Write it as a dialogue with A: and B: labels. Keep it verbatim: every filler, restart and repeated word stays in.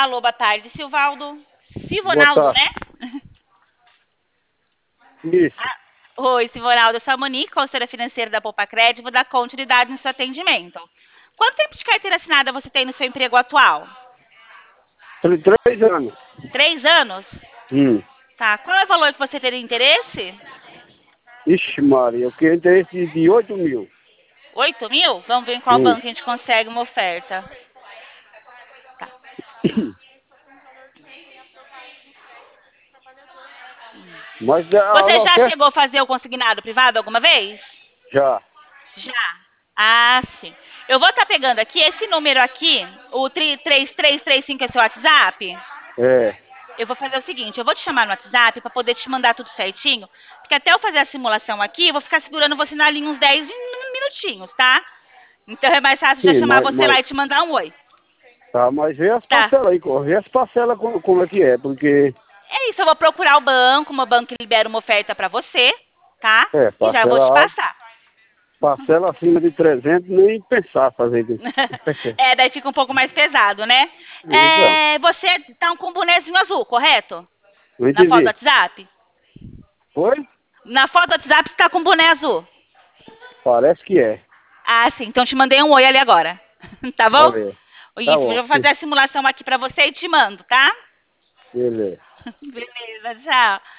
A: Alô, boa tarde, Silvaldo.
B: Boa
A: Sivonaldo,
B: tarde.
A: né?
B: Isso.
A: Ah, oi, Sivonaldo, eu sou a Monique, consultora financeira da Poupa Crédito, vou dar continuidade no seu atendimento. Quanto tempo de carteira assinada você tem no seu emprego atual?
B: Tem três anos.
A: Três anos?
B: Hum.
A: Tá. Qual é o valor que você teria interesse?
B: Ixi, Maria, eu queria interesse de, de oito mil.
A: Oito mil? Vamos ver em qual
B: Hum.
A: banco a gente consegue uma oferta. Tá.
B: Mas a,
A: Você
B: a
A: já
B: oferta
A: chegou a fazer o consignado privado alguma vez?
B: já.
A: Já. Ah, sim. Eu vou estar pegando aqui esse número aqui, o três três três cinco é seu WhatsApp.
B: É.
A: Eu vou fazer o seguinte, eu vou te chamar no WhatsApp para poder te mandar tudo certinho, porque até eu fazer a simulação aqui, eu vou ficar segurando você na linha uns dez minutinhos, tá? Então é mais fácil já
B: Sim,
A: chamar
B: mas,
A: você
B: mas,
A: lá e te mandar um oi.
B: tá, mas vê as
A: Tá.
B: parcelas aí, co- vê as parcelas como, como é que é, porque
A: É isso, eu vou procurar o banco, uma banco que libera uma oferta para você, tá?
B: é,
A: E já vou
B: parcela
A: te
B: alta,
A: passar.
B: parcela acima de trezentos nem pensar fazer isso.
A: É, daí fica um pouco mais pesado, né?
B: Então,
A: É, você tá com um bonezinho azul, correto?
B: não
A: Na foto do
B: entendi.
A: WhatsApp?
B: Foi?
A: Na foto do WhatsApp você tá com um boné azul.
B: Parece que é.
A: Ah, sim. Então te mandei um oi ali agora. Tá
B: Tá
A: bom?
B: ver. Tá
A: Isso, eu
B: bom.
A: vou fazer a simulação aqui pra você e te mando, tá?
B: Beleza.
A: Beleza, tchau.